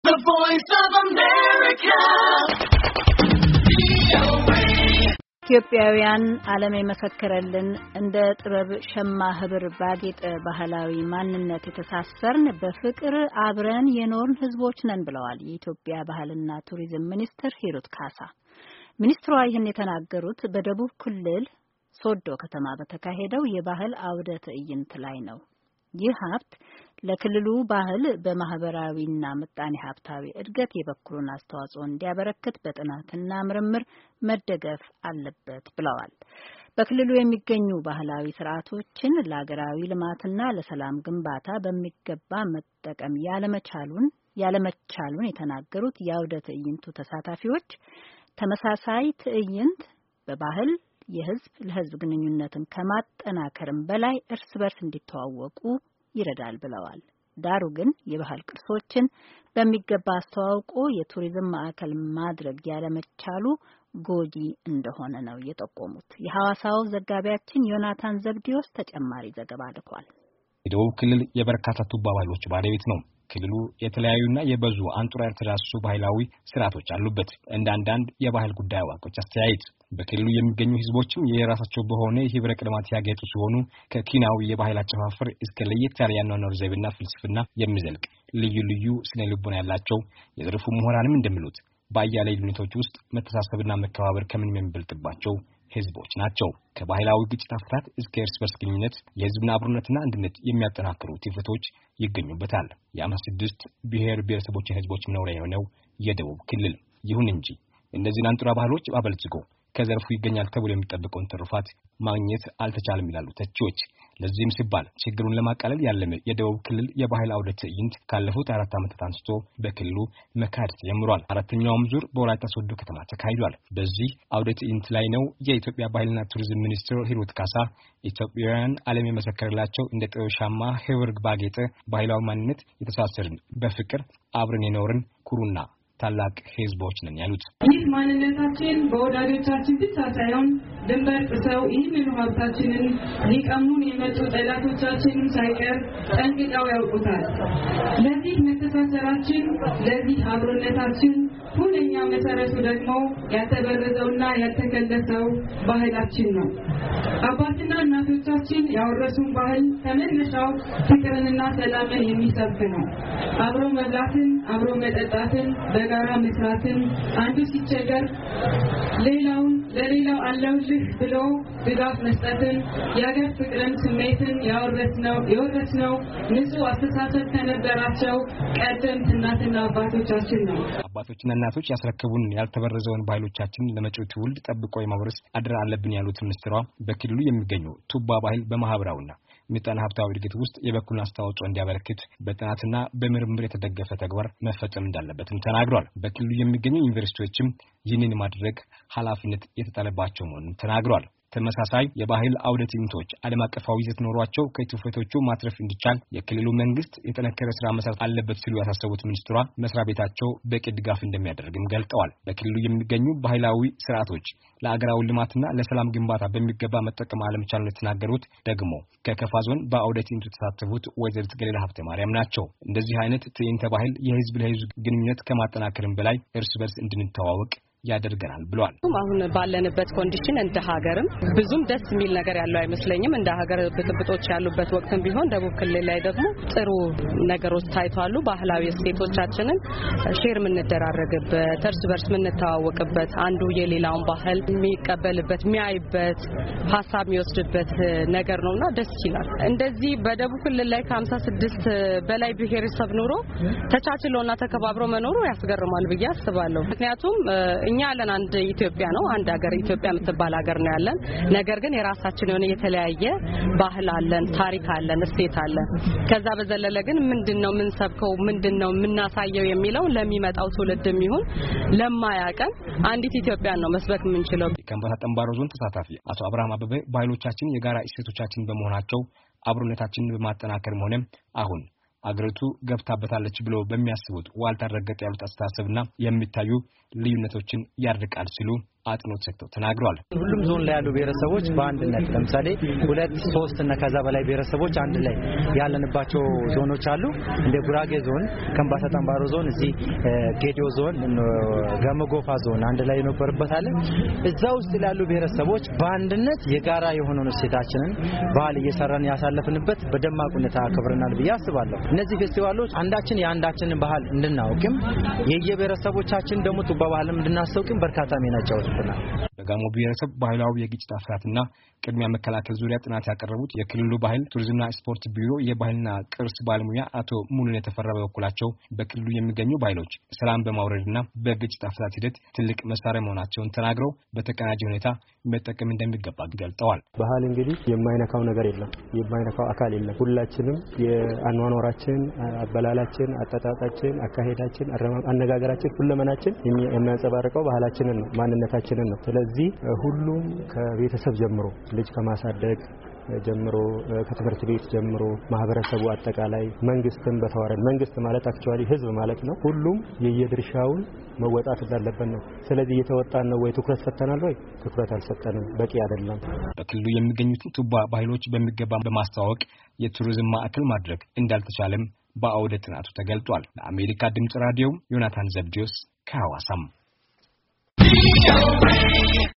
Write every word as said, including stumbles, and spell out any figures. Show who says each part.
Speaker 1: The Voice of America. ኢትዮጵያውያን ዓለም የመሰከረልን እንደ ጥበብ ሸማ ህብር ባጌጠ ባህላዊ ማንነት የተሳሰርን በፍቅር አብረን የኖርን ህዝቦች ነን ብለዋል የኢትዮጵያ ባህልና ቱሪዝም ሚኒስትር ሂሩት ካሳ። ሚኒስትሯ ይህን የተናገሩት በደቡብ ክልል ሶዶ ከተማ በተካሄደው የባህል አውደ ትዕይንት ላይ ነው። ይህ ሀብት ለክልሉ ባህል በማህበራዊና ምጣኔ ሀብታዊ እድገት የበኩሉን አስተዋጽኦ እንዲያበረክት በጥናትና ምርምር መደገፍ አለበት ብለዋል። በክልሉ የሚገኙ ባህላዊ ስርዓቶችን ለሀገራዊ ልማትና ለሰላም ግንባታ በሚገባ መጠቀም ያለመቻሉን ያለመቻሉን የተናገሩት የአውደ ትዕይንቱ ተሳታፊዎች ተመሳሳይ ትዕይንት በባህል የህዝብ ለህዝብ ግንኙነትን ከማጠናከርም በላይ እርስ በርስ እንዲተዋወቁ ይረዳል ብለዋል። ዳሩ ግን የባህል ቅርሶችን በሚገባ አስተዋውቆ የቱሪዝም ማዕከል ማድረግ ያለመቻሉ ጎጂ እንደሆነ ነው የጠቆሙት። የሐዋሳው ዘጋቢያችን ዮናታን ዘብዲዮስ ተጨማሪ ዘገባ ልኳል።
Speaker 2: የደቡብ ክልል የበርካታ ቱባ ባህሎች ባለቤት ነው። ክልሉ የተለያዩና የበዙ አንጡራ ያልተዳሰሱ ባህላዊ ስርዓቶች አሉበት። እንደ አንዳንድ የባህል ጉዳይ አዋቂዎች አስተያየት በክልሉ የሚገኙ ህዝቦችም የራሳቸው በሆነ የህብረ ቀለማት ያጌጡ ሲሆኑ ከኪናዊ የባህል አጨፋፈር እስከ ለየት ያለ የአኗኗር ዘይቤና ፍልስፍና የሚዘልቅ ልዩ ልዩ ስነ ልቦና ያላቸው የዘርፉ ምሁራንም እንደሚሉት በአያሌ ልዩነቶች ውስጥ መተሳሰብና መከባበር ከምን የሚበልጥባቸው ህዝቦች ናቸው። ከባህላዊ ግጭት አፈታት እስከ እርስ በርስ ግንኙነት የህዝብና አብሮነትና አንድነት የሚያጠናክሩ ትውፊቶች ይገኙበታል። የአምሳ ስድስት ብሔር ብሔረሰቦች ህዝቦች መኖሪያ የሆነው የደቡብ ክልል ይሁን እንጂ እነዚህን አንጡራ ባህሎች አበልጽጎ ከዘርፉ ይገኛል ተብሎ የሚጠበቀውን ትሩፋት ማግኘት አልተቻለም ይላሉ ተቺዎች። ለዚህም ሲባል ችግሩን ለማቃለል ያለመ የደቡብ ክልል የባህል አውደ ትዕይንት ካለፉት አራት ዓመታት አንስቶ በክልሉ መካሄድ ጀምሯል። አራተኛውም ዙር በወላይታ ሶዶ ከተማ ተካሂዷል። በዚህ አውደ ትዕይንት ላይ ነው የኢትዮጵያ ባህልና ቱሪዝም ሚኒስትር ሂሩት ካሳ ኢትዮጵያውያን ዓለም የመሰከረላቸው እንደ ጥበብ ሸማ ህብር ባጌጠ ባህላዊ ማንነት የተሳሰርን በፍቅር አብረን የኖርን ኩሩና ታላቅ ህዝቦች ነን ያሉት።
Speaker 3: ይህ ማንነታችን በወዳጆቻችን ብቻ ሳይሆን ድንበር ጥሰው ይህንን ሀብታችንን ሊቀሙን የመጡ ጠላቶቻችንን ሳይቀር ጠንቅቀው ያውቁታል። ለዚህ መተሳሰራችን፣ ለዚህ አብሮነታችን ሁነኛ መሰረቱ ደግሞ ያልተበረዘውና ያልተከለሰው ባህላችን ነው። አባትና እናቶቻችን ያወረሱን ባህል ከመነሻው ፍቅርንና ሰላምን የሚሰብክ ነው። አብሮ መብላትን፣ አብሮ መጠጣትን፣ በጋራ መስራትን፣ አንዱ ሲቸገር ሌላውን ለሌላው አለውልህ ብሎ ድጋፍ መስጠትን፣ የሀገር ፍቅርን ስሜትን ያወረስነው የወረስነው ንጹህ አስተሳሰብ ከነበራቸው ቀደምት እናትና አባቶቻችን ነው።
Speaker 2: አባቶችና እናቶች ያስረከቡን ያልተበረዘውን ባህሎቻችን ለመጪው ትውልድ ጠብቆ የማውረስ አደራ አለብን ያሉት ሚኒስትሯ በክልሉ የሚገኙ ቱባ ባህል በማህበራዊና ምጣኔ ሀብታዊ እድገት ውስጥ የበኩሉን አስተዋጽኦ እንዲያበረክት በጥናትና በምርምር የተደገፈ ተግባር መፈጸም እንዳለበትም ተናግሯል። በክልሉ የሚገኙ ዩኒቨርሲቲዎችም ይህንን ማድረግ ኃላፊነት የተጣለባቸው መሆኑን ተናግሯል። ተመሳሳይ የባህል አውደ ትዕይንቶች ዓለም አቀፋዊ ይዘት ኖሯቸው ከትውፊቶቹ ማትረፍ እንዲቻል የክልሉ መንግስት የጠነከረ ስራ መስራት አለበት ሲሉ ያሳሰቡት ሚኒስትሯ መስሪያ ቤታቸው በቂ ድጋፍ እንደሚያደርግም ገልጠዋል። በክልሉ የሚገኙ ባህላዊ ስርዓቶች ለአገራዊ ልማትና ለሰላም ግንባታ በሚገባ መጠቀም አለመቻሉን የተናገሩት ደግሞ ከከፋ ዞን በአውደ ትዕይንቱ የተሳተፉት ወይዘሪት ገሌላ ሀብተ ማርያም ናቸው። እንደዚህ አይነት ትዕይንተ ባህል የህዝብ ለህዝብ ግንኙነት ከማጠናከርም በላይ እርስ በርስ እንድንተዋወቅ ያደርገናል ብለዋል።
Speaker 4: አሁን ባለንበት ኮንዲሽን እንደ ሀገርም ብዙም ደስ የሚል ነገር ያለው አይመስለኝም። እንደ ሀገር ብጥብጦች ያሉበት ወቅትም ቢሆን ደቡብ ክልል ላይ ደግሞ ጥሩ ነገሮች ታይቷሉ። ባህላዊ እሴቶቻችንን ሼር የምንደራረግበት፣ እርስ በርስ የምንተዋወቅበት፣ አንዱ የሌላውን ባህል የሚቀበልበት፣ የሚያይበት፣ ሀሳብ የሚወስድበት ነገር ነውና ደስ ይላል። እንደዚህ በደቡብ ክልል ላይ ከሀምሳ ስድስት በላይ ብሔረሰብ ኑሮ ተቻችሎና ተከባብሮ መኖሩ ያስገርማል ብዬ አስባለሁ። ምክንያቱም እኛ ያለን አንድ ኢትዮጵያ ነው፣ አንድ ሀገር ኢትዮጵያ የምትባል ሀገር ነው ያለን። ነገር ግን የራሳችን የሆነ የተለያየ ባህል አለን፣ ታሪክ አለን፣ እሴት አለን። ከዛ በዘለለ ግን ምንድነው ምን ሰብከው ምንድነው ምናሳየው የሚለው ለሚመጣው ትውልድም ይሁን ለማያቀን አንዲት ኢትዮጵያን ነው መስበክ የምንችለው።
Speaker 2: ከንባታ ጠምባሮ ዞን ተሳታፊ አቶ አብርሃም አበበ ባህሎቻችን የጋራ እሴቶቻችን በመሆናቸው አብሮነታችንን በማጠናከርም ሆነ አሁን አገሪቱ ገብታበታለች ብሎ በሚያስቡት ዋልታ ረገጥ ያሉት አስተሳሰብና የሚታዩ ልዩነቶችን ያርቃል ሲሉ አጥኖት ሰጥተው ተናግረዋል።
Speaker 5: ሁሉም ዞን ላይ ያሉ ብሔረሰቦች በአንድነት ለምሳሌ ሁለት ሶስት እና ከዛ በላይ ብሔረሰቦች አንድ ላይ ያለንባቸው ዞኖች አሉ። እንደ ጉራጌ ዞን፣ ከምባታ ጠምባሮ ዞን፣ እዚህ ጌዲዮ ዞን፣ ጋሞጎፋ ዞን አንድ ላይ ነበርበታል። እዛ ውስጥ ያሉ ብሔረሰቦች በአንድነት የጋራ የሆነውን እሴታችንን ባህል እየሰራን ያሳለፍንበት በደማቅ ሁኔታ አክብረናል ብዬ አስባለሁ። እነዚህ ፌስቲቫሎች አንዳችን የአንዳችንን ባህል እንድናውቅም የየብሔረሰቦቻችን ደግሞ ጡባ ባህልም እንድናስተውቅም በርካታ ሚና ይጫወቱልናል።
Speaker 2: በጋሞ ብሔረሰብ ባህላዊ የግጭት አፈታትና ቅድሚያ መከላከል ዙሪያ ጥናት ያቀረቡት የክልሉ ባህል ቱሪዝምና ስፖርት ቢሮ የባህልና ቅርስ ባለሙያ አቶ ሙሉን የተፈራ በኩላቸው በክልሉ የሚገኙ ባህሎች ሰላም በማውረድና በግጭት አፈታት ሂደት ትልቅ መሳሪያ መሆናቸውን ተናግረው በተቀናጀ ሁኔታ መጠቀም እንደሚገባ ገልጠዋል።
Speaker 6: ባህል እንግዲህ የማይነካው ነገር የለም፣ የማይነካው አካል የለም። ሁላችንም የአኗኗራችን፣ አበላላችን፣ አጠጣጣችን፣ አካሄዳችን፣ አነጋገራችን፣ ሁለመናችን የሚያንጸባርቀው ባህላችንን ነው፣ ማንነታችንን ነው። ስለዚህ ሁሉም ከቤተሰብ ጀምሮ ልጅ ከማሳደግ ጀምሮ ከትምህርት ቤት ጀምሮ ማህበረሰቡ አጠቃላይ መንግስትን በተዋረድ መንግስት ማለት አክቹአሊ ህዝብ ማለት ነው። ሁሉም የየድርሻውን መወጣት እንዳለበት ነው። ስለዚህ እየተወጣን ነው ወይ ትኩረት ሰጥተናል ወይ? ትኩረት አልሰጠንም፣ በቂ አይደለም።
Speaker 2: በክልሉ የሚገኙት ቱባ ባህሎች በሚገባ በማስተዋወቅ የቱሪዝም ማዕከል ማድረግ እንዳልተቻለም በአውደ ጥናቱ ተገልጧል። ለአሜሪካ ድምጽ ራዲዮ ዮናታን ዘብዲዮስ ከሐዋሳም